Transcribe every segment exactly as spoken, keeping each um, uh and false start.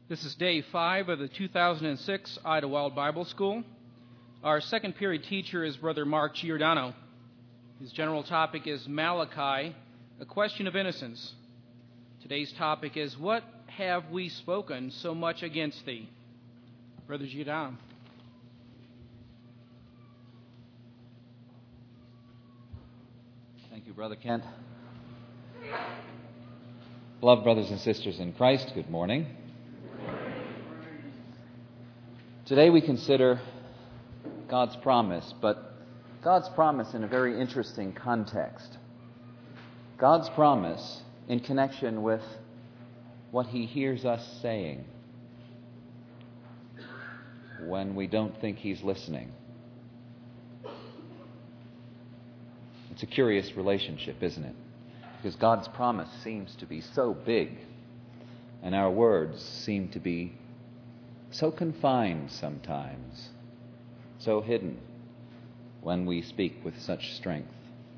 This is day five of the two thousand six Idlewild Bible School. Our second period teacher is Brother Mark Giordano. His general topic is Malachi, a question of innocence. Today's topic is, what have we spoken so much against thee? Brother Giordano. Thank you, Brother Kent. Beloved brothers and sisters in Christ, good morning. Today we consider God's promise, but God's promise in a very interesting context. God's promise in connection with what He hears us saying when we don't think He's listening. It's a curious relationship, isn't it? Because God's promise seems to be so big, and our words seem to be so confined sometimes, so hidden when we speak with such strength.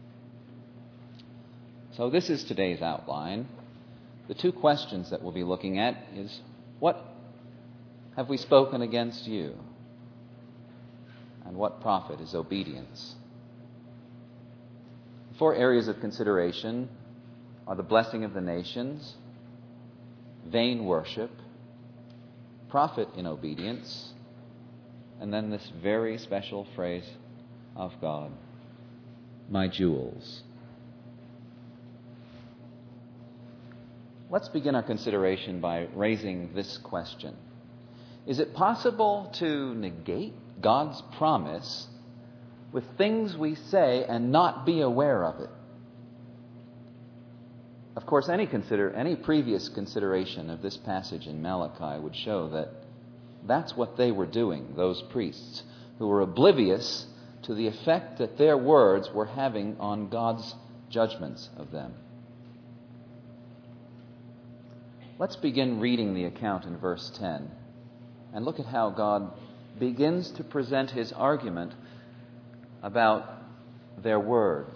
So this is today's outline. The two questions that we'll be looking at is, what have we spoken against you? And what profit is obedience? The four areas of consideration are the blessing of the nations, vain worship, profit in obedience, and then this very special phrase of God, my jewels. Let's begin our consideration by raising this question. Is it possible to negate God's promise with things we say and not be aware of it? Of course, any consider any previous consideration of this passage in Malachi would show that that's what they were doing, those priests who were oblivious to the effect that their words were having on God's judgments of them. Let's begin reading the account in verse ten and look at how God begins to present His argument about their words.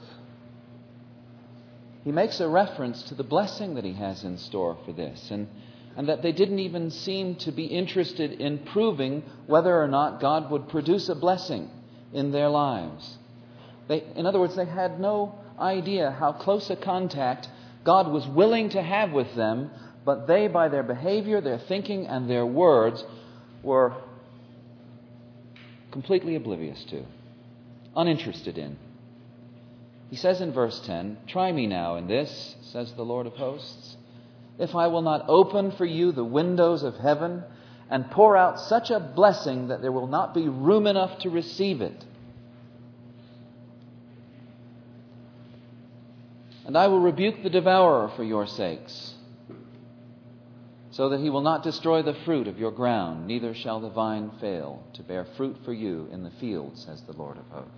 He makes a reference to the blessing that He has in store for this, and, and that they didn't even seem to be interested in proving whether or not God would produce a blessing in their lives. They, in other words, they had no idea how close a contact God was willing to have with them, but they, by their behavior, their thinking, and their words, were completely oblivious to, uninterested in. He says in verse ten, "Try me now in this, says the Lord of hosts, if I will not open for you the windows of heaven and pour out such a blessing that there will not be room enough to receive it. And I will rebuke the devourer for your sakes, so that he will not destroy the fruit of your ground, neither shall the vine fail to bear fruit for you in the field, says the Lord of hosts."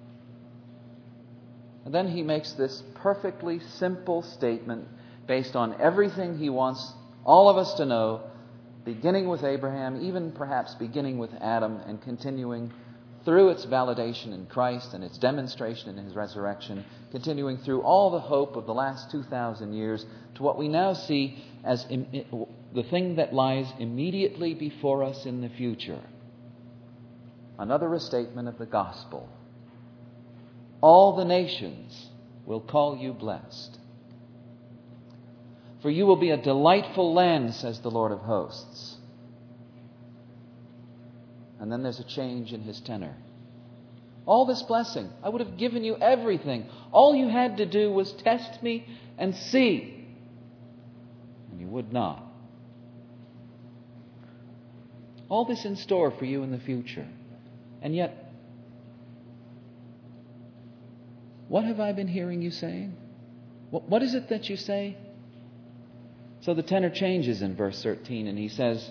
And then he makes this perfectly simple statement based on everything he wants all of us to know, beginning with Abraham, even perhaps beginning with Adam, and continuing through its validation in Christ and its demonstration in His resurrection, continuing through all the hope of the last two thousand years to what we now see as im- the thing that lies immediately before us in the future. Another restatement of the gospel. All the nations will call you blessed. For you will be a delightful land, says the Lord of hosts. And then there's a change in his tenor. All this blessing, I would have given you everything. All you had to do was test me and see. And you would not. All this in store for you in the future. And yet, what have I been hearing you saying? What, what is it that you say? So the tenor changes in verse thirteen, and he says,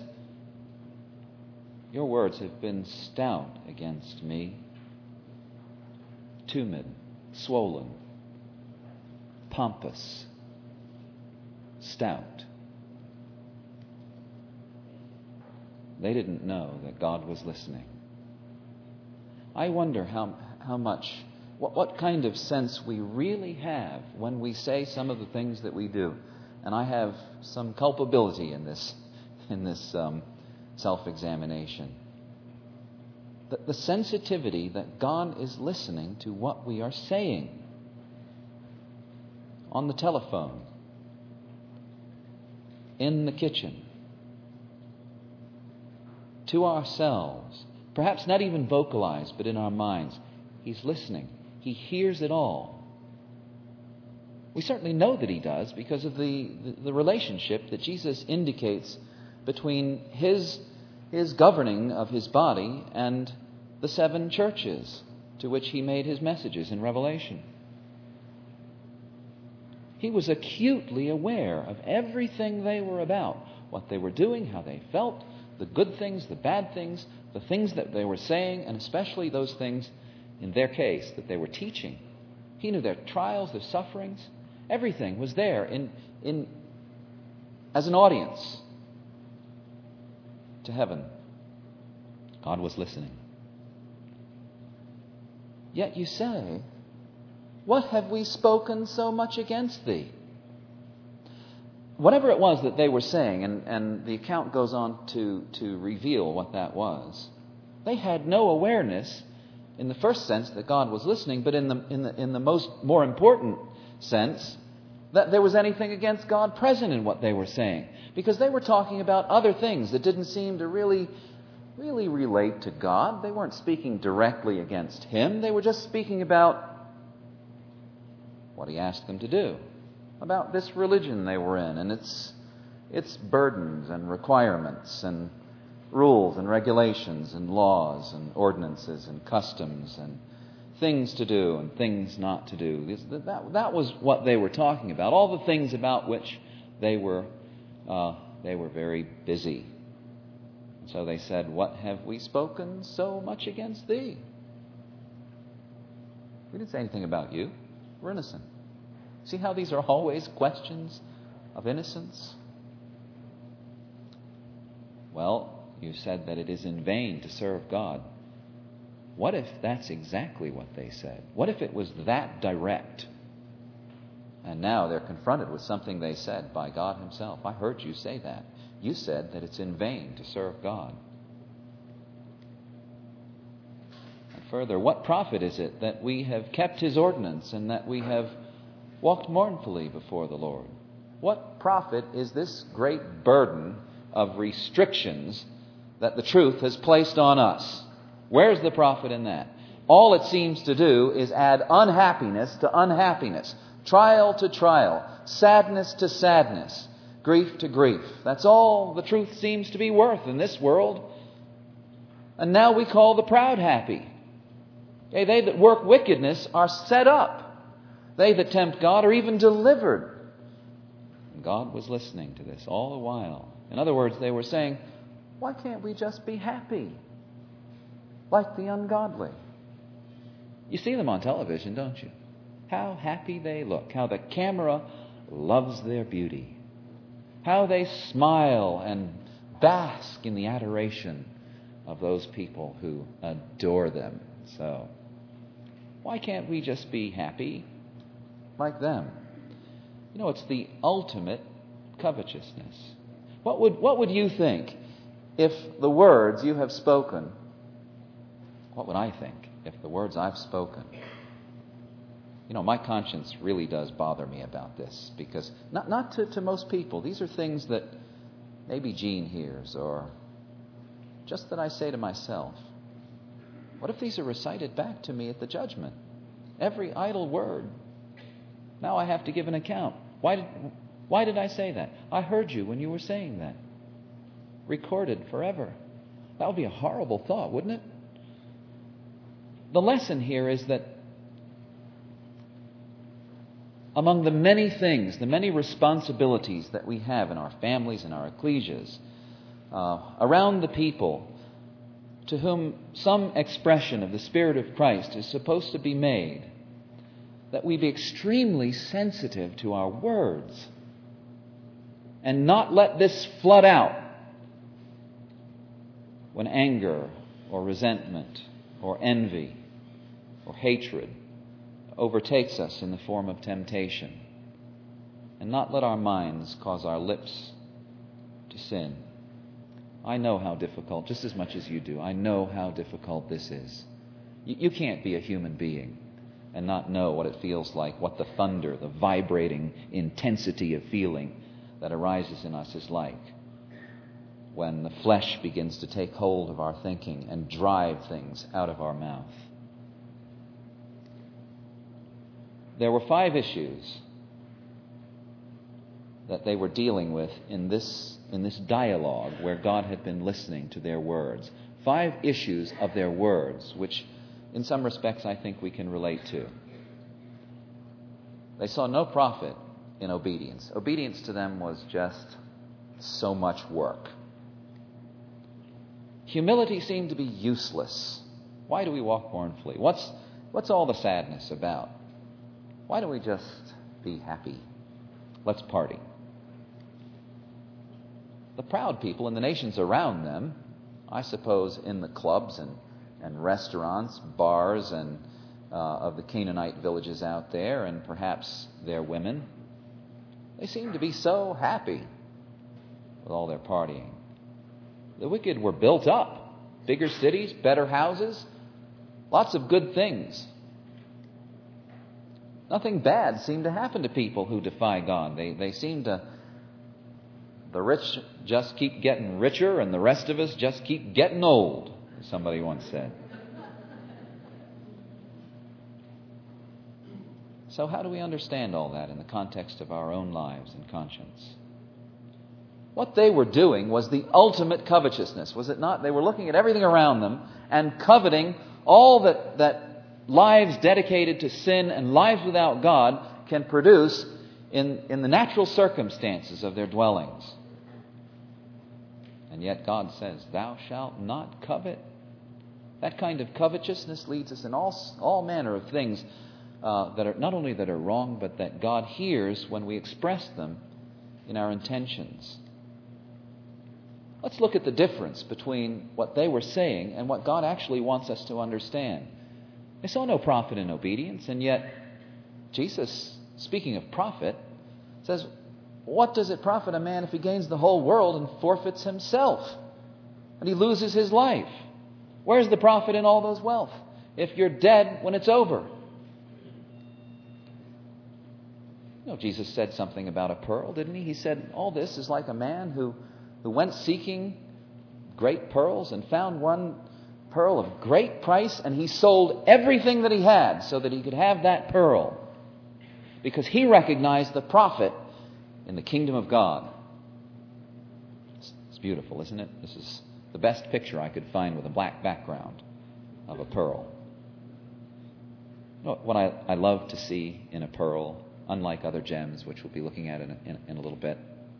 your words have been stout against me, tumid, swollen, pompous, stout. They didn't know that God was listening. I wonder how, how much What, what kind of sense we really have when we say some of the things that we do. And I have some culpability in this in this um, self-examination. The, the sensitivity that God is listening to what we are saying on the telephone, in the kitchen, to ourselves, perhaps not even vocalized, but in our minds. He's listening. He hears it all. We certainly know that He does because of the, the, the relationship that Jesus indicates between His, His governing of His body and the seven churches to which He made His messages in Revelation. He was acutely aware of everything they were about, what they were doing, how they felt, the good things, the bad things, the things that they were saying, and especially those things, in their case, that they were teaching. He knew their trials, their sufferings. Everything was there in, in as an audience to heaven. God was listening. Yet you say, "What have we spoken so much against thee?" Whatever it was that they were saying, and, and the account goes on to, to reveal what that was, they had no awareness in the first sense that God was listening, but in the in the in the most more important sense that there was anything against God present in what they were saying, because they were talking about other things that didn't seem to really really relate to God. They weren't speaking directly against Him. They were just speaking about what He asked them to do, about this religion they were in and its its burdens and requirements and rules and regulations and laws and ordinances and customs and things to do and things not to do. This, that, that was what they were talking about, all the things about which they were uh, they were very busy. So they said, "What have we spoken so much against thee?" We didn't say anything about you. We're innocent. See how these are always questions of innocence? Well, you said that it is in vain to serve God. What if that's exactly what they said? What if it was that direct? And now they're confronted with something they said by God Himself. I heard you say that. You said that it's in vain to serve God. And further, what profit is it that we have kept His ordinance and that we have walked mournfully before the Lord? What profit is this great burden of restrictions that the truth has placed on us? Where's the profit in that? All it seems to do is add unhappiness to unhappiness, trial to trial, sadness to sadness, grief to grief. That's all the truth seems to be worth in this world. And now we call the proud happy. Okay, they that work wickedness are set up. They that tempt God are even delivered. And God was listening to this all the while. In other words, they were saying, why can't we just be happy like the ungodly? You see them on television, don't you? How happy they look. How the camera loves their beauty. How they smile and bask in the adoration of those people who adore them. So, why can't we just be happy like them? You know, it's the ultimate covetousness. What would what would you think if the words you have spoken, what would I think if the words I've spoken? You know, my conscience really does bother me about this, because not not to, to most people. These are things that maybe Jean hears, or just that I say to myself. What if these are recited back to me at the judgment? Every idle word. Now I have to give an account. Why did, why did I say that? I heard you when you were saying that. Recorded forever. That would be a horrible thought, wouldn't it? The lesson here is that among the many things, the many responsibilities that we have in our families and our ecclesias, uh, around the people to whom some expression of the Spirit of Christ is supposed to be made, that we be extremely sensitive to our words and not let this flood out when anger or resentment or envy or hatred overtakes us in the form of temptation, and not let our minds cause our lips to sin. I know how difficult, just as much as you do, I know how difficult this is. You, you can't be a human being and not know what it feels like, what the thunder, the vibrating intensity of feeling that arises in us is like when the flesh begins to take hold of our thinking and drive things out of our mouth. There were five issues that they were dealing with in this, in this dialogue where God had been listening to their words. Five issues of their words, which in some respects I think we can relate to. They saw no profit in obedience. Obedience to them was just so much work. Humility seemed to be useless. Why do we walk mournfully? What's, what's all the sadness about? Why don't we just be happy? Let's party. The proud people in the nations around them, I suppose in the clubs and, and restaurants, bars and uh, of the Canaanite villages out there, and perhaps their women, they seemed to be so happy with all their partying. The wicked were built up. Bigger cities, better houses, lots of good things. Nothing bad seemed to happen to people who defy God. They, they seem to, the rich just keep getting richer and the rest of us just keep getting old, as somebody once said. So how do we understand all that in the context of our own lives and conscience? What they were doing was the ultimate covetousness, was it not? They were looking at everything around them and coveting all that, that lives dedicated to sin and lives without God can produce in, in the natural circumstances of their dwellings. And yet God says, thou shalt not covet. That kind of covetousness leads us in all, all manner of things uh, that are not only that are wrong, but that God hears when we express them in our intentions. Let's look at the difference between what they were saying and what God actually wants us to understand. They saw no profit in obedience, and yet Jesus, speaking of profit, says, what does it profit a man if he gains the whole world and forfeits himself? And he loses his life. Where's the profit in all those wealth if you're dead when it's over? You know, Jesus said something about a pearl, didn't he? He said, all this is like a man who who went seeking great pearls and found one pearl of great price, and he sold everything that he had so that he could have that pearl, because he recognized the profit in the kingdom of God. It's, it's beautiful, isn't it? This is the best picture I could find with a black background of a pearl. You know what I, I love to see in a pearl, unlike other gems, which we'll be looking at in a, in, in a little bit?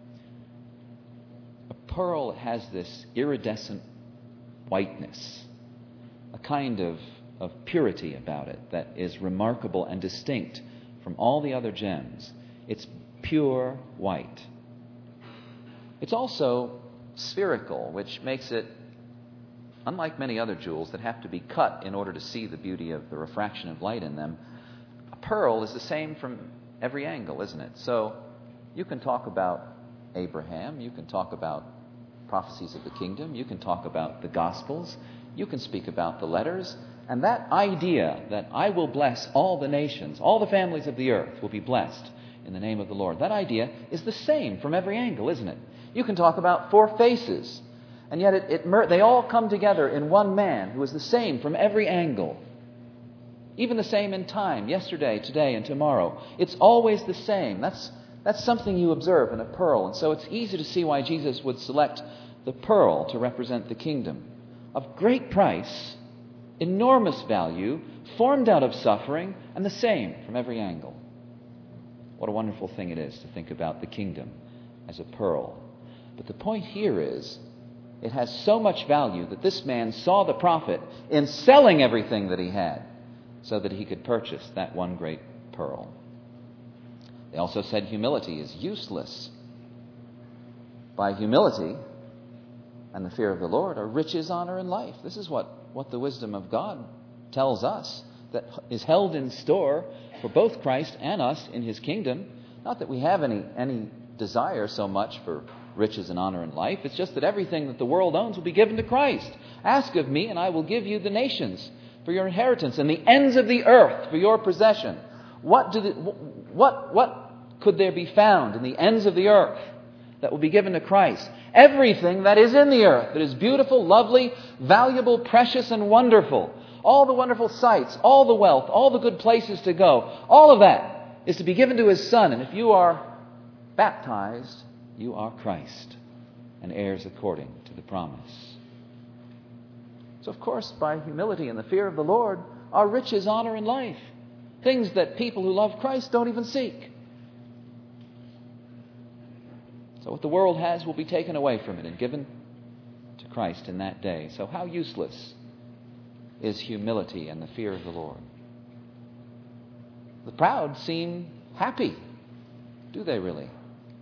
A pearl has this iridescent whiteness, a kind of, of purity about it that is remarkable and distinct from all the other gems. It's pure white. It's also spherical, which makes it, unlike many other jewels that have to be cut in order to see the beauty of the refraction of light in them, a pearl is the same from every angle, isn't it? So you can talk about Abraham, you can talk about prophecies of the kingdom, you can talk about the Gospels, you can speak about the letters, and that idea that I will bless all the nations, all the families of the earth will be blessed in the name of the Lord, that idea is the same from every angle, isn't it? You can talk about four faces, and yet it, it they all come together in one man who is the same from every angle. Even the same in time, yesterday, today, and tomorrow. It's always the same. That's That's something you observe in a pearl. And so it's easy to see why Jesus would select the pearl to represent the kingdom. Of great price, enormous value, formed out of suffering, and the same from every angle. What a wonderful thing it is to think about the kingdom as a pearl. But the point here is, it has so much value that this man saw the profit in selling everything that he had so that he could purchase that one great pearl. They also said humility is useless. By humility and the fear of the Lord are riches, honor, and life. This is what, what the wisdom of God tells us, that is held in store for both Christ and us in His kingdom. Not that we have any, any desire so much for riches and honor in life. It's just that everything that the world owns will be given to Christ. Ask of me, and I will give you the nations for your inheritance and the ends of the earth for your possession. What do the, what what could there be found in the ends of the earth that will be given to Christ? Everything that is in the earth that is beautiful, lovely, valuable, precious, and wonderful. All the wonderful sights, all the wealth, all the good places to go, all of that is to be given to His Son. And if you are baptized, you are Christ and heirs according to the promise. So, of course, by humility and the fear of the Lord are riches, honor, and life. Things that people who love Christ don't even seek. So what the world has will be taken away from it and given to Christ in that day. So how useless is humility and the fear of the Lord? The proud seem happy. Do they really?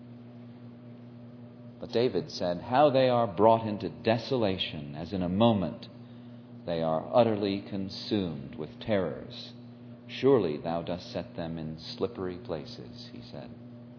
But David said, how they are brought into desolation, as in a moment they are utterly consumed with terrors. Surely thou dost set them in slippery places, he said.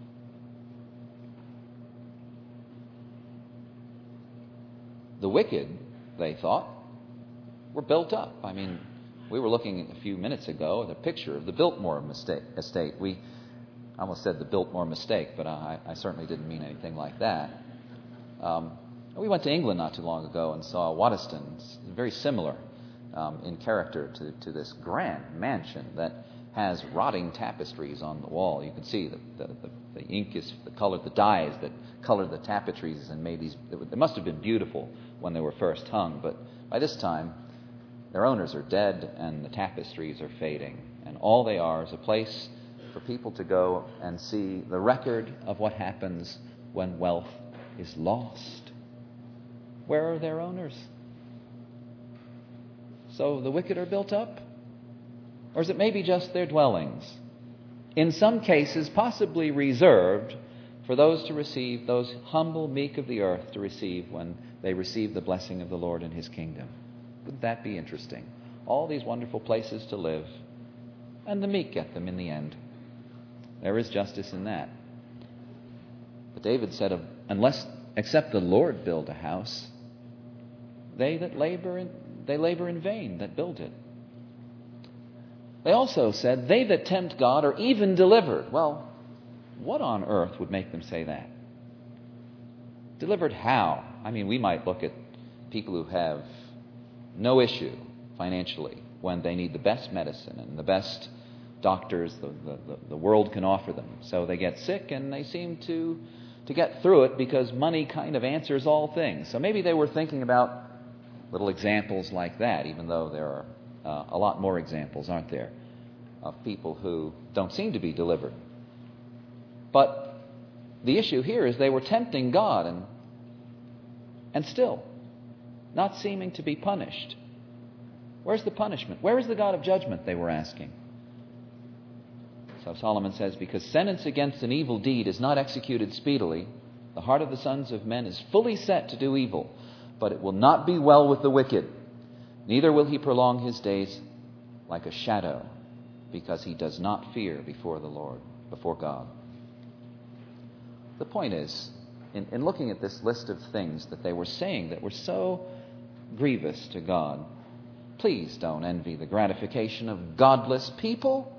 The wicked, they thought, were built up. I mean, we were looking a few minutes ago at a picture of the Biltmore mistake, estate. We I almost said the Biltmore mistake, but I, I certainly didn't mean anything like that. Um, we went to England not too long ago and saw Waddesdon. It's very similar um, in character to, to this grand mansion that has rotting tapestries on the wall. You can see the, the, the, the ink is the color, the dyes that colored the tapestries and made these. They must have been beautiful when they were first hung, but by this time their owners are dead and the tapestries are fading, and all they are is a place for people to go and see the record of what happens when wealth is lost. Where are their owners? So the wicked are built up? Or is it maybe just their dwellings? In some cases, possibly reserved for those to receive, those humble, meek of the earth to receive when they receive the blessing of the Lord in His kingdom. Wouldn't that be interesting? All these wonderful places to live, and the meek get them in the end. There is justice in that. But David said, unless, except the Lord build a house, they that labor in, they labor in vain that build it. They also said, they that tempt God are even delivered. Well, what on earth would make them say that? Delivered how? I mean, we might look at people who have no issue financially when they need the best medicine and the best doctors the, the, the world can offer them. So they get sick and they seem to, to get through it because money kind of answers all things. So maybe they were thinking about little examples like that, even though there are uh, a lot more examples, aren't there, of people who don't seem to be delivered. But the issue here is they were tempting God and and still not seeming to be punished. Where's the punishment? Where is the God of judgment, they were asking. So Solomon says, because sentence against an evil deed is not executed speedily, the heart of the sons of men is fully set to do evil, but it will not be well with the wicked. Neither will he prolong his days like a shadow, because he does not fear before the Lord, before God. The point is, in, in looking at this list of things that they were saying that were so grievous to God, please don't envy the gratification of godless people.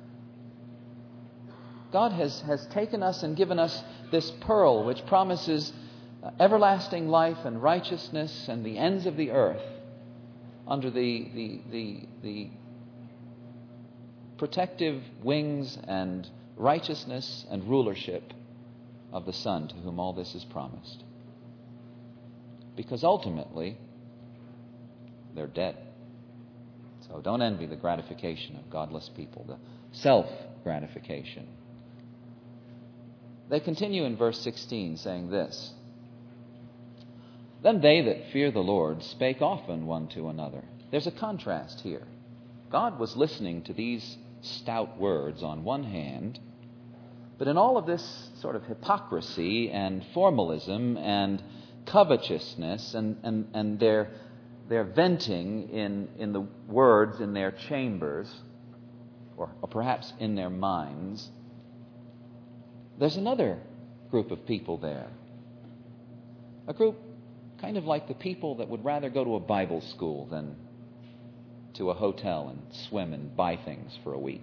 God has, has taken us and given us this pearl which promises uh, everlasting life and righteousness and the ends of the earth under the, the, the, the protective wings and righteousness and rulership of the Son to whom all this is promised. Because ultimately, they're dead. So don't envy the gratification of godless people, the self-gratification. They continue in verse sixteen saying this, then they that fear the Lord spake often one to another. There's a contrast here. God was listening to these stout words on one hand, but in all of this sort of hypocrisy and formalism and covetousness and, and, and their, their venting in, in the words in their chambers, or, or perhaps in their minds, there's another group of people there. A group kind of like the people that would rather go to a Bible school than to a hotel and swim and buy things for a week.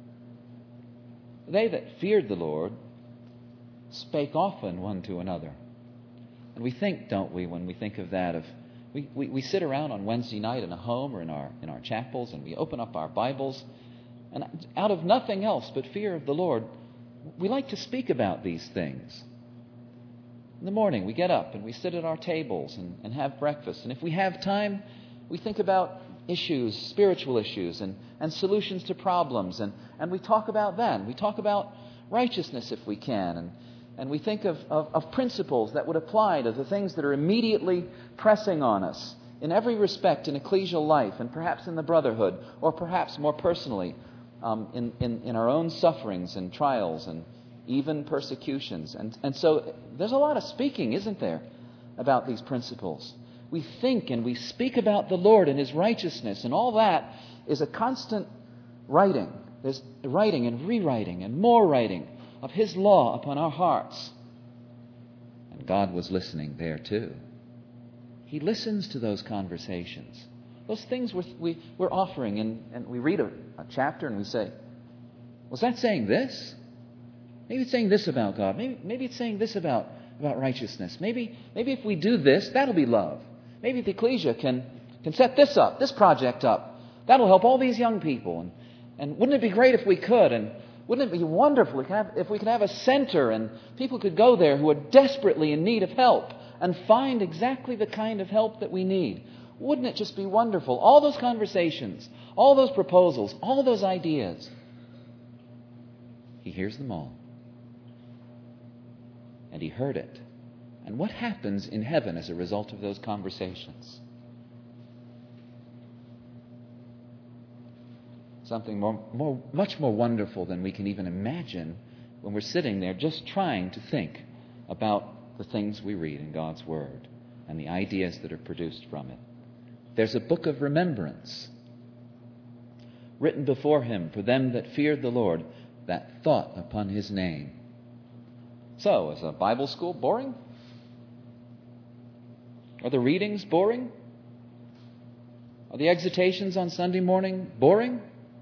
They that feared the Lord spake often one to another. And we think, don't we, when we think of that, of we, we, we sit around on Wednesday night in a home or in our in our chapels, and we open up our Bibles, and out of nothing else but fear of the Lord, we like to speak about these things. In the morning, we get up and we sit at our tables and, and have breakfast. And if we have time, we think about issues, spiritual issues, and, and solutions to problems. And, and we talk about them. We talk about righteousness if we can. And, and we think of, of, of principles that would apply to the things that are immediately pressing on us in every respect in ecclesial life, and perhaps in the brotherhood, or perhaps more personally um, in, in, in our own sufferings and trials and even persecutions. And, and so there's a lot of speaking, isn't there, about these principles. We think and we speak about the Lord and His righteousness, and all that is a constant writing. There's writing and rewriting and more writing of His law upon our hearts. And God was listening there too. He listens to those conversations. Those things we're, we, we're offering, and, and we read a, a chapter and we say, was that saying this? Maybe it's saying this about God. Maybe, maybe it's saying this about, about righteousness. Maybe, maybe if we do this, that'll be love. Maybe the ecclesia can, can set this up, this project up. That'll help all these young people. And, and wouldn't it be great if we could? And wouldn't it be wonderful if we could have a center and people could go there who are desperately in need of help and find exactly the kind of help that we need? Wouldn't it just be wonderful? All those conversations, all those proposals, all those ideas. He hears them all. And He heard it. And what happens in heaven as a result of those conversations? Something more, more, much more wonderful than we can even imagine when we're sitting there just trying to think about the things we read in God's Word and the ideas that are produced from it. There's a book of remembrance written before Him for them that feared the Lord, that thought upon His name. So, is a Bible school boring? Are the readings boring? Are the exhortations on Sunday morning boring?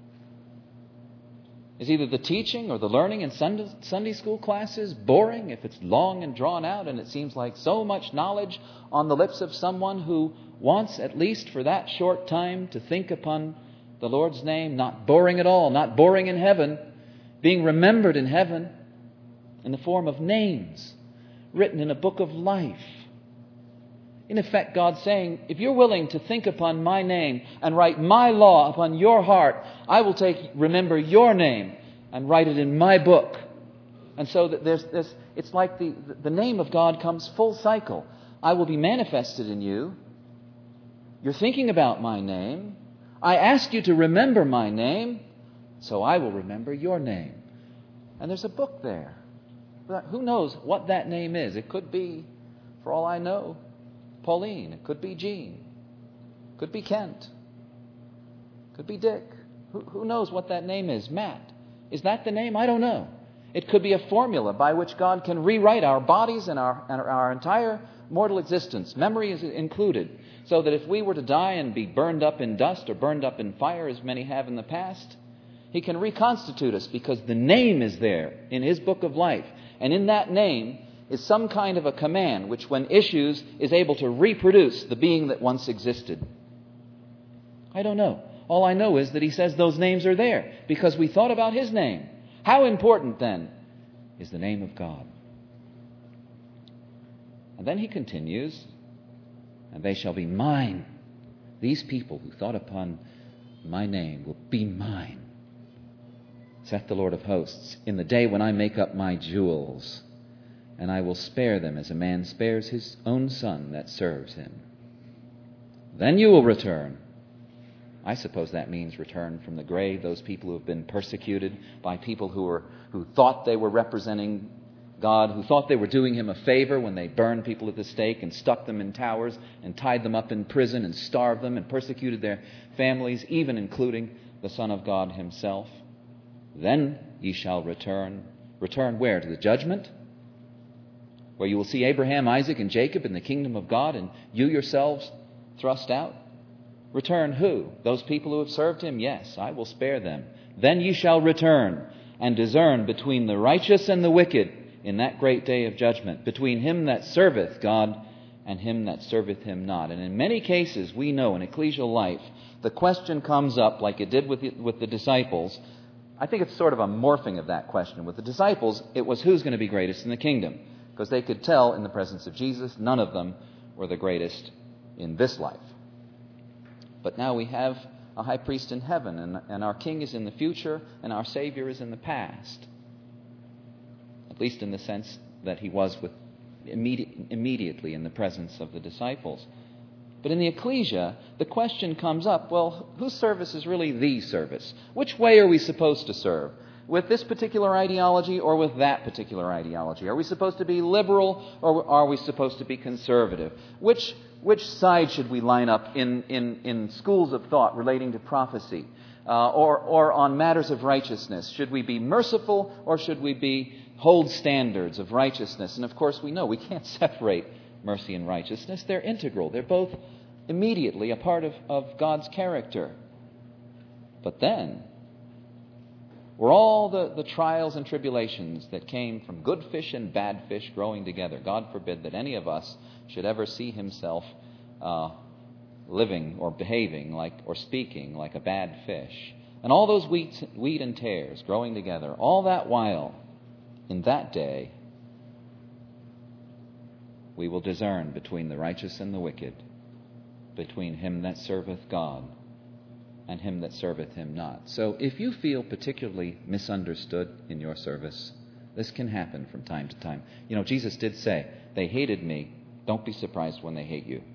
Is either the teaching or the learning in Sunday, Sunday school classes boring if it's long and drawn out and it seems like so much knowledge on the lips of someone who wants, at least for that short time, to think upon the Lord's name? Not boring at all, not boring in heaven, being remembered in heaven in the form of names written in a book of life. In effect, God's saying, if you're willing to think upon my name and write my law upon your heart, I will take, remember your name and write it in my book. And so that there's this, it's like the, the name of God comes full cycle. I will be manifested in you. You're thinking about my name. I ask you to remember my name, so I will remember your name. And there's a book there. Who knows what that name is? It could be, for all I know, Pauline. It could be Jean. It could be Kent. It could be Dick. Who, who knows what that name is? Matt. Is that the name? I don't know. It could be a formula by which God can rewrite our bodies and our, and our entire mortal existence. Memory is included. So that if we were to die and be burned up in dust or burned up in fire, as many have in the past, He can reconstitute us because the name is there in His book of life. And in that name is some kind of a command which, when issues, is able to reproduce the being that once existed. I don't know. All I know is that He says those names are there because we thought about His name. How important, then, is the name of God? And then He continues, and they shall be mine. These people who thought upon my name will be mine, saith the Lord of hosts, in the day when I make up my jewels, and I will spare them as a man spares his own son that serves him. Then you will return. I suppose that means return from the grave, those people who have been persecuted by people who were who thought they were representing God, who thought they were doing Him a favor when they burned people at the stake and stuck them in towers and tied them up in prison and starved them and persecuted their families, even including the Son of God Himself. Then ye shall return. Return where? To the judgment? where you will see Abraham, Isaac, and Jacob in the kingdom of God, and you yourselves thrust out? Return who? Those people who have served him? Yes, I will spare them. Then ye shall return and discern between the righteous and the wicked in that great day of judgment, between him that serveth God and him that serveth him not. And in many cases, we know in ecclesial life, the question comes up like it did with the, with the disciples. I think it's sort of a morphing of that question. With the disciples, it was who's going to be greatest in the kingdom, because they could tell in the presence of Jesus, none of them were the greatest in this life. But now we have a high priest in heaven, and, and our king is in the future, and our Savior is in the past. At least in the sense that he was with immediate, immediately in the presence of the disciples. But in the ecclesia, the question comes up, well, whose service is really the service? Which way are we supposed to serve? With this particular ideology or with that particular ideology? Are we supposed to be liberal or are we supposed to be conservative? Which which side should we line up in, in, in schools of thought relating to prophecy uh, or, or on matters of righteousness? Should we be merciful or should we be hold standards of righteousness? And of course we know we can't separate mercy and righteousness. They're integral. They're both immediately a part of, of God's character. But then, were all the, the trials and tribulations that came from good fish and bad fish growing together, God forbid that any of us should ever see himself uh, living or behaving like or speaking like a bad fish. And all those wheat, wheat and tares growing together, all that while, in that day, we will discern between the righteous and the wicked, between him that serveth God and him that serveth him not. So if you feel particularly misunderstood in your service, this can happen from time to time. You know, Jesus did say, they hated me. Don't be surprised when they hate you.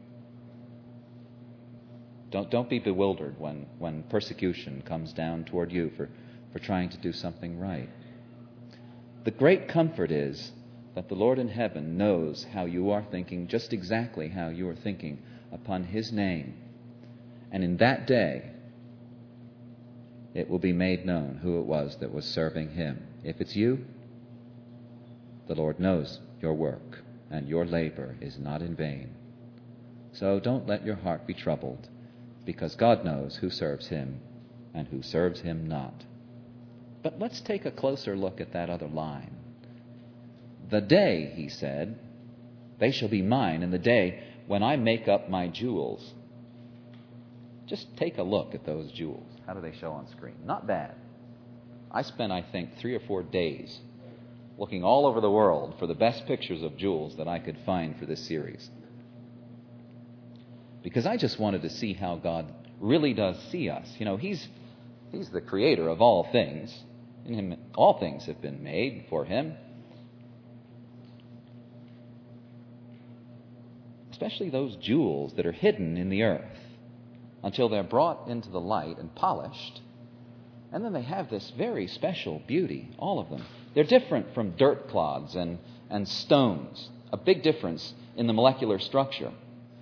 Don't, don't be bewildered when, when persecution comes down toward you for, for trying to do something right. The great comfort is that the Lord in heaven knows how you are thinking, just exactly how you are thinking upon his name. And in that day, it will be made known who it was that was serving him. If it's you, the Lord knows your work, and your labor is not in vain. So don't let your heart be troubled, because God knows who serves him and who serves him not. But let's take a closer look at that other line. The day, he said, they shall be mine in the day when I make up my jewels. Just take a look at those jewels. How do they show on screen? Not bad. I spent, I think, three or four days looking all over the world for the best pictures of jewels that I could find for this series. Because I just wanted to see how God really does see us. You know, He's He's the creator of all things. In Him, all things have been made for Him. Especially those jewels that are hidden in the earth until they're brought into the light and polished. And then they have this very special beauty, all of them. They're different from dirt clods and, and stones. A big difference in the molecular structure.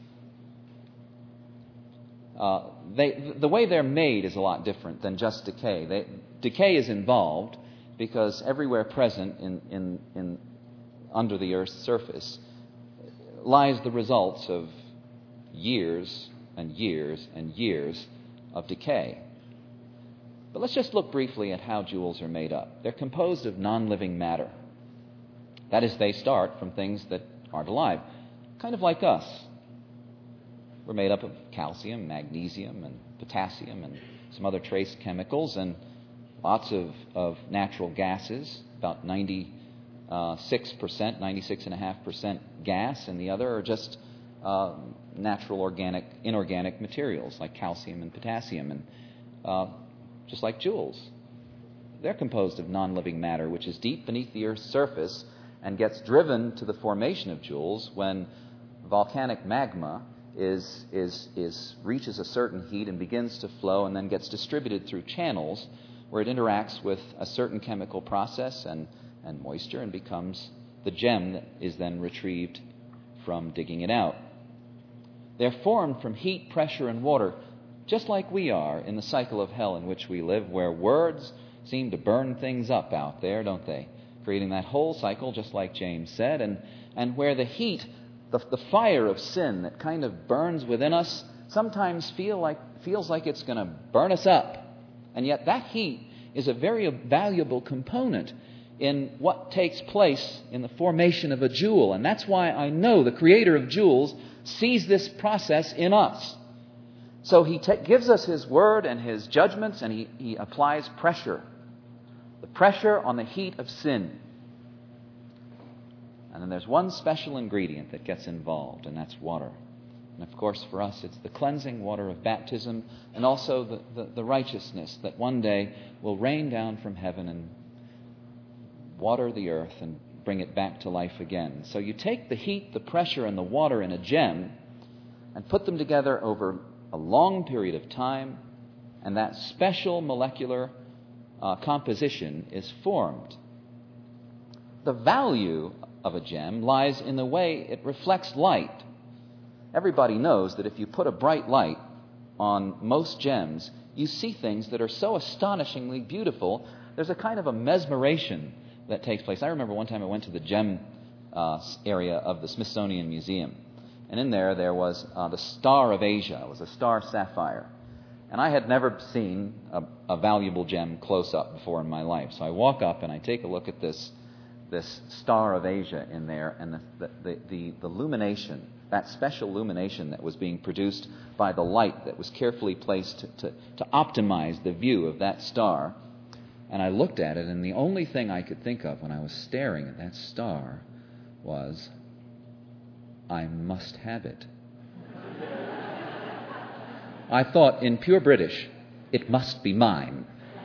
Uh, they, the way they're made is a lot different than just decay. They, decay is involved because everywhere present in, in, in under the Earth's surface lies the results of years and years and years of decay. But let's just look briefly at how jewels are made up. They're composed of non-living matter. That is, they start from things that aren't alive, kind of like us. We're made up of calcium, magnesium, and potassium, and some other trace chemicals, and lots of, of natural gases, about ninety-six percent, ninety-six point five percent gas, and the other are just uh, natural organic, inorganic materials like calcium and potassium, and uh, just like jewels. They're composed of non-living matter, which is deep beneath the Earth's surface and gets driven to the formation of jewels when volcanic magma is, is, is reaches a certain heat and begins to flow and then gets distributed through channels where it interacts with a certain chemical process and, and moisture and becomes the gem that is then retrieved from digging it out. They're formed from heat, pressure, and water, just like we are in the cycle of hell in which we live, where words seem to burn things up out there, don't they? Creating that whole cycle, just like James said. And and where the heat, the, the fire of sin that kind of burns within us, sometimes feel like, feels like it's going to burn us up. And yet that heat is a very valuable component in what takes place in the formation of a jewel. And that's why I know the Creator of jewels sees this process in us. So He t- gives us His Word and His judgments, and he, he applies pressure. The pressure on the heat of sin. And then there's one special ingredient that gets involved, and that's water. And of course, for us, it's the cleansing water of baptism, and also the, the, the righteousness that one day will rain down from heaven and water the earth and bring it back to life again. So you take the heat, the pressure, and the water in a gem and put them together over a long period of time, and that special molecular uh, composition is formed. The value of a gem lies in the way it reflects light. Everybody knows that if you put a bright light on most gems, you see things that are so astonishingly beautiful. There's a kind of a mesmeration that takes place. I remember one time I went to the gem uh, area of the Smithsonian Museum, and in there there was uh, the Star of Asia. It was a star sapphire. And I had never seen a, a valuable gem close up before in my life. So I walk up and I take a look at this this Star of Asia in there, and the the, the, the, the illumination, that special illumination that was being produced by the light that was carefully placed to, to, to optimize the view of that star. And I looked at it, and the only thing I could think of when I was staring at that star was, I must have it. I thought in pure British, it must be mine.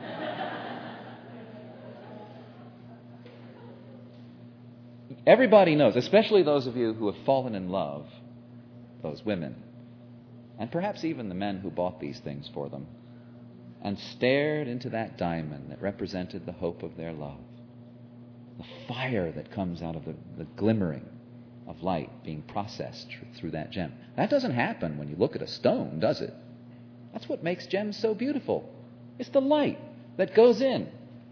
Everybody knows, especially those of you who have fallen in love, those women, and perhaps even the men who bought these things for them, and stared into that diamond that represented the hope of their love. The fire that comes out of the, the glimmering of light being processed through that gem. That doesn't happen when you look at a stone, does it? That's what makes gems so beautiful. It's the light that goes in.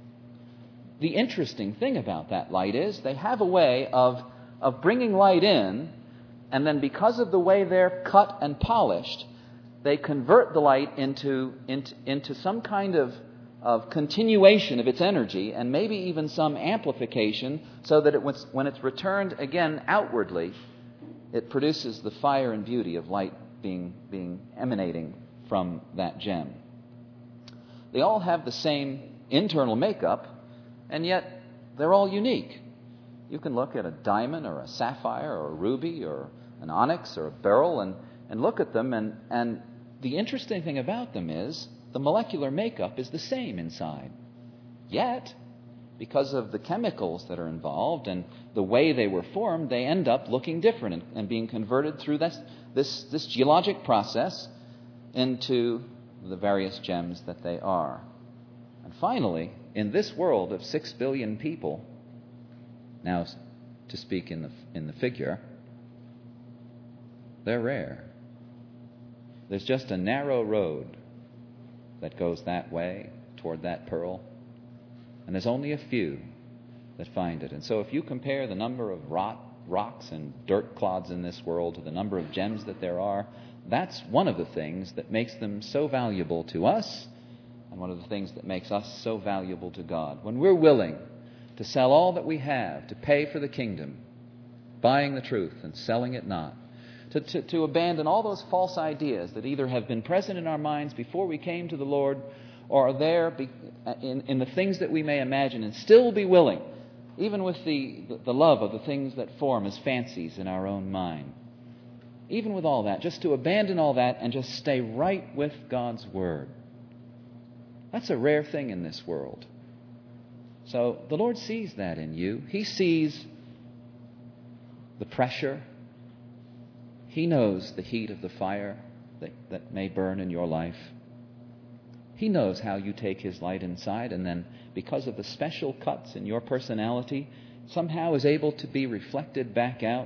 The interesting thing about that light is they have a way of, of bringing light in, and then because of the way they're cut and polished, they convert the light into, into, into some kind of, of continuation of its energy, and maybe even some amplification, so that it was, when it's returned again outwardly, it produces the fire and beauty of light being, being emanating from that gem. They all have the same internal makeup, and yet they're all unique. You can look at a diamond or a sapphire or a ruby or an onyx or a beryl and, and look at them, and, and the interesting thing about them is the molecular makeup is the same inside. Yet, because of the chemicals that are involved and the way they were formed, they end up looking different and, and being converted through this, this, this geologic process into the various gems that they are. And finally, in this world of six billion people, now to speak in the in the figure, they're rare. There's just a narrow road that goes that way toward that pearl, and there's only a few that find it. And so if you compare the number of rot, rocks and dirt clods in this world to the number of gems that there are, that's one of the things that makes them so valuable to us, and one of the things that makes us so valuable to God. When we're willing to sell all that we have to pay for the kingdom, buying the truth and selling it not, to, to, to abandon all those false ideas that either have been present in our minds before we came to the Lord or are there be, in, in the things that we may imagine, and still be willing, even with the, the love of the things that form as fancies in our own mind, even with all that, just to abandon all that and just stay right with God's Word. That's a rare thing in this world. So the Lord sees that in you. He sees the pressure. He knows the heat of the fire that, that may burn in your life. He knows how you take His light inside, and then because of the special cuts in your personality, somehow is able to be reflected back out.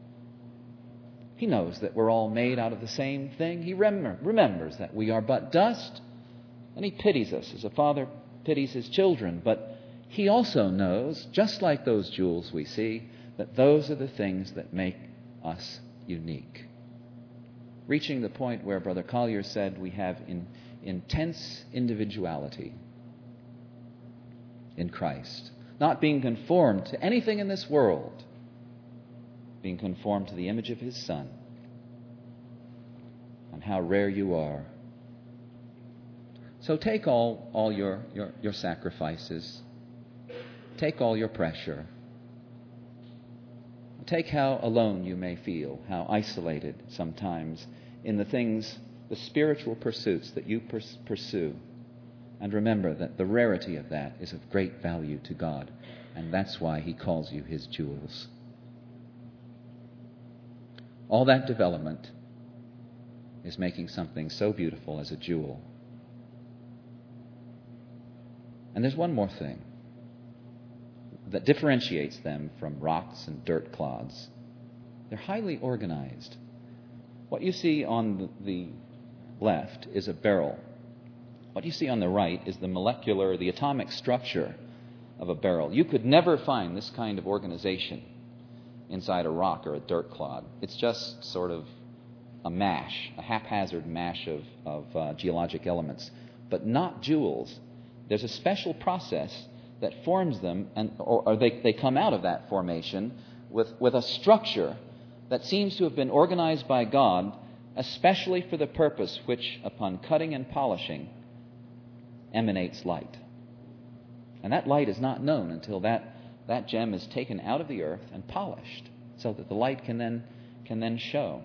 He knows that we're all made out of the same thing. He rem- remembers that we are but dust, and He pities us as a father pities his children. But He also knows, just like those jewels we see, that those are the things that make us unique. Reaching the point where Brother Collier said we have in, intense individuality in Christ, not being conformed to anything in this world, being conformed to the image of His Son. And how rare you are. So take all, all your, your, your sacrifices. Take all your pressure. Take how alone you may feel, how isolated sometimes in the things, the spiritual pursuits that you pers- pursue. And remember that the rarity of that is of great value to God. And that's why He calls you His jewels. All that development is making something so beautiful as a jewel. And there's one more thing that differentiates them from rocks and dirt clods. They're highly organized. What you see on the left is a beryl. What you see on the right is the molecular, the atomic structure of a beryl. You could never find this kind of organization inside a rock or a dirt clod. It's just sort of a mash, a haphazard mash of, of uh, geologic elements, but not jewels. There's a special process that forms them, and or, or they, they come out of that formation with, with a structure that seems to have been organized by God, especially for the purpose which, upon cutting and polishing, emanates light. And that light is not known until that, that gem is taken out of the earth and polished, so that the light can then can then show.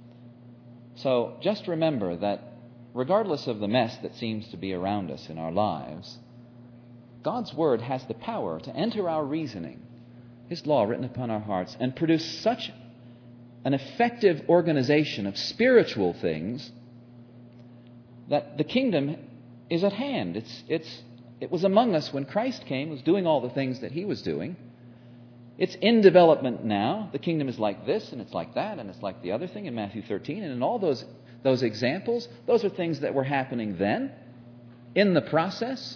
So just remember that regardless of the mess that seems to be around us in our lives, God's Word has the power to enter our reasoning, His law written upon our hearts, and produce such an effective organization of spiritual things that the kingdom is at hand. It's, it's, it was among us when Christ came, was doing all the things that He was doing. It's in development now. The kingdom is like this, and it's like that, and it's like the other thing in Matthew thirteen. And in all those, those examples, those are things that were happening then, in the process.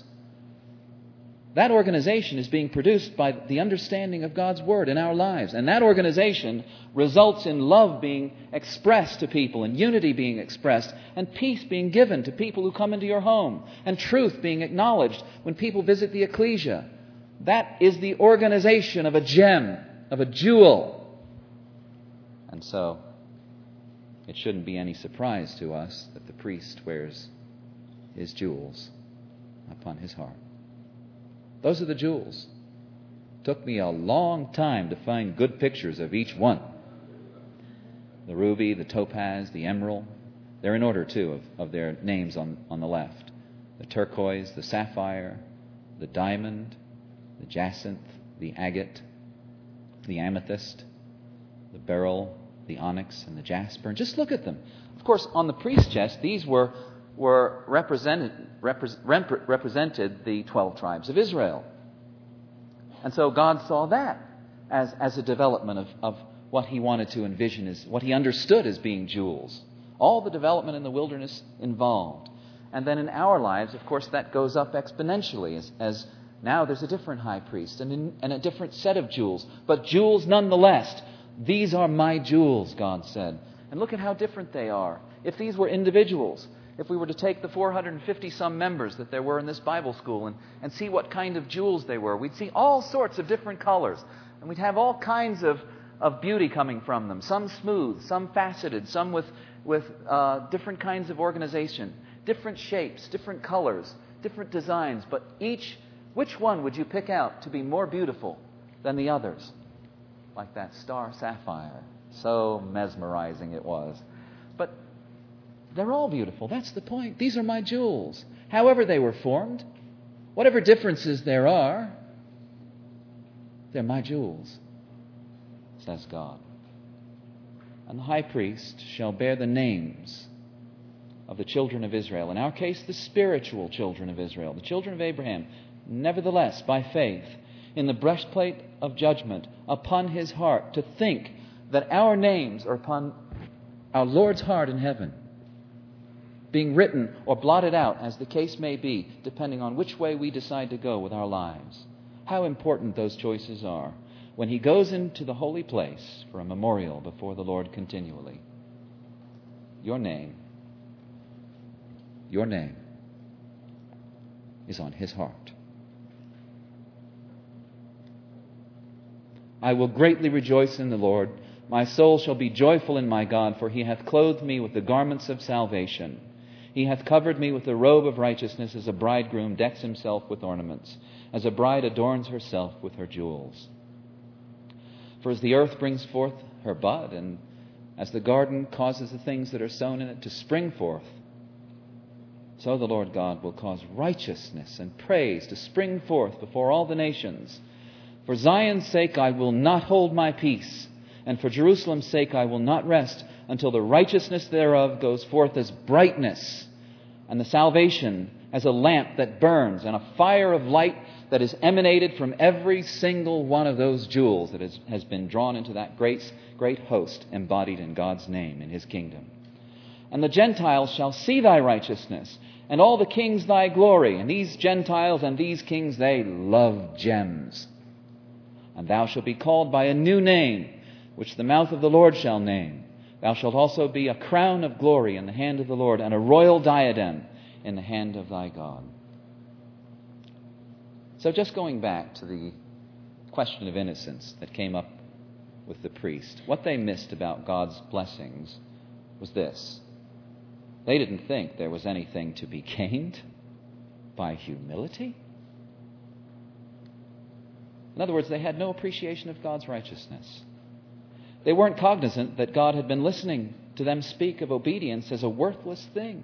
That organization is being produced by the understanding of God's Word in our lives. And that organization results in love being expressed to people, and unity being expressed, and peace being given to people who come into your home, and truth being acknowledged when people visit the ecclesia. That is the organization of a gem, of a jewel. And so, it shouldn't be any surprise to us that the priest wears his jewels upon his heart. Those are the jewels. It took me a long time to find good pictures of each one. The ruby, the topaz, the emerald. They're in order, too, of, of their names on, on the left. The turquoise, the sapphire, the diamond, the jacinth, the agate, the amethyst, the beryl, the onyx, and the jasper. And just look at them. Of course, on the priest's chest, these were were represented repre- rep- represented the twelve tribes of Israel. And so God saw that as, as a development of, of what He wanted to envision, as what He understood as being jewels. All the development in the wilderness involved. And then in our lives, of course, that goes up exponentially as, as now there's a different high priest and, in, and a different set of jewels. But jewels nonetheless. These are my jewels, God said. And look at how different they are. If these were individuals, if we were to take the four hundred fifty some members that there were in this Bible school and, and see what kind of jewels they were, we'd see all sorts of different colors. And we'd have all kinds of, of beauty coming from them. Some smooth, some faceted, some with, with uh, different kinds of organization, different shapes, different colors, different designs. But each, which one would you pick out to be more beautiful than the others? Like that star sapphire. So mesmerizing it was. But they're all beautiful. That's the point. These are my jewels. However they were formed, whatever differences there are, they're my jewels, says God. And the high priest shall bear the names of the children of Israel. In our case, the spiritual children of Israel, the children of Abraham. Nevertheless, by faith, in the breastplate of judgment upon his heart, to think that our names are upon our Lord's heart in heaven, being written or blotted out, as the case may be, depending on which way we decide to go with our lives. How important those choices are. when he goes into the holy place for a memorial before the Lord continually, your name, your name is on his heart. I will greatly rejoice in the Lord. My soul shall be joyful in my God, for he hath clothed me with the garments of salvation. He hath covered me with the robe of righteousness, as a bridegroom decks himself with ornaments, as a bride adorns herself with her jewels. For as the earth brings forth her bud, and as the garden causes the things that are sown in it to spring forth, so the Lord God will cause righteousness and praise to spring forth before all the nations. For Zion's sake I will not hold my peace, and for Jerusalem's sake I will not rest, until the righteousness thereof goes forth as brightness, and the salvation as a lamp that burns, and a fire of light that is emanated from every single one of those jewels that is, has been drawn into that great, great host embodied in God's name in his kingdom. And the Gentiles shall see thy righteousness, and all the kings thy glory. And these Gentiles and these kings, they love gems. And thou shalt be called by a new name, which the mouth of the Lord shall name. Thou shalt also be a crown of glory in the hand of the Lord, and a royal diadem in the hand of thy God. So just going back to the question of innocence that came up with the priest, what they missed about God's blessings was this. They didn't think there was anything to be gained by humility. In other words, they had no appreciation of God's righteousness. They weren't cognizant that God had been listening to them speak of obedience as a worthless thing.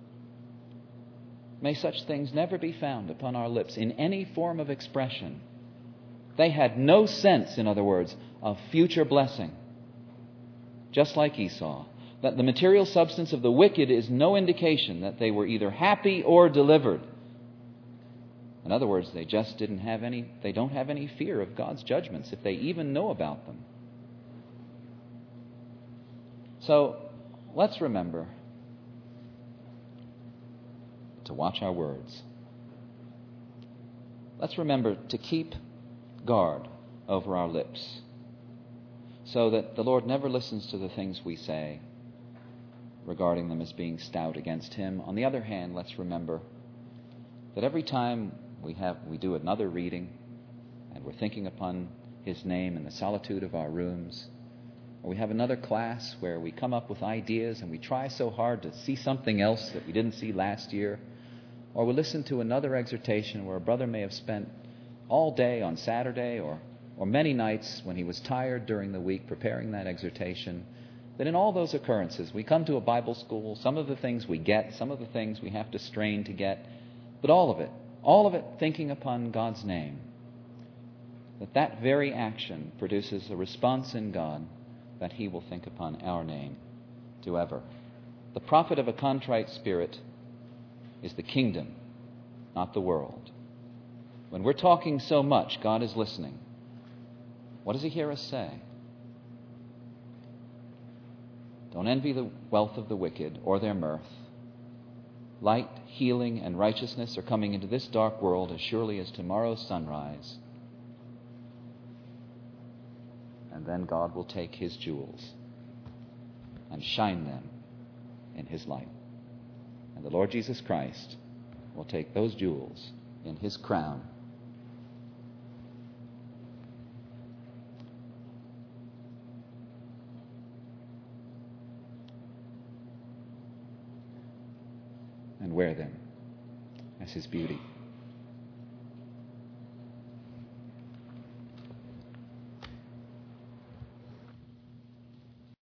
May such things never be found upon our lips in any form of expression. They had no sense, in other words, of future blessing. Just like Esau, that the material substance of the wicked is no indication that they were either happy or delivered. In other words, they just didn't have any, they don't have any fear of God's judgments, if they even know about them. So, let's remember to watch our words. Let's remember to keep guard over our lips, so that the Lord never listens to the things we say regarding them as being stout against him. On the other hand, let's remember that every time we have we do another reading and we're thinking upon his name in the solitude of our rooms, or we have another class where we come up with ideas and we try so hard to see something else that we didn't see last year, or we listen to another exhortation where a brother may have spent all day on Saturday or, or many nights when he was tired during the week preparing that exhortation, that in all those occurrences we come to a Bible school, some of the things we get, some of the things we have to strain to get, but all of it, all of it thinking upon God's name, that that very action produces a response in God that he will think upon our name to ever. The profit of a contrite spirit is the kingdom, not the world. When we're talking so much, God is listening. What does he hear us say? Don't envy the wealth of the wicked or their mirth. Light, healing, and righteousness are coming into this dark world as surely as tomorrow's sunrise. And then God will take his jewels and shine them in his light. And the Lord Jesus Christ will take those jewels in his crown. And wear them as his beauty.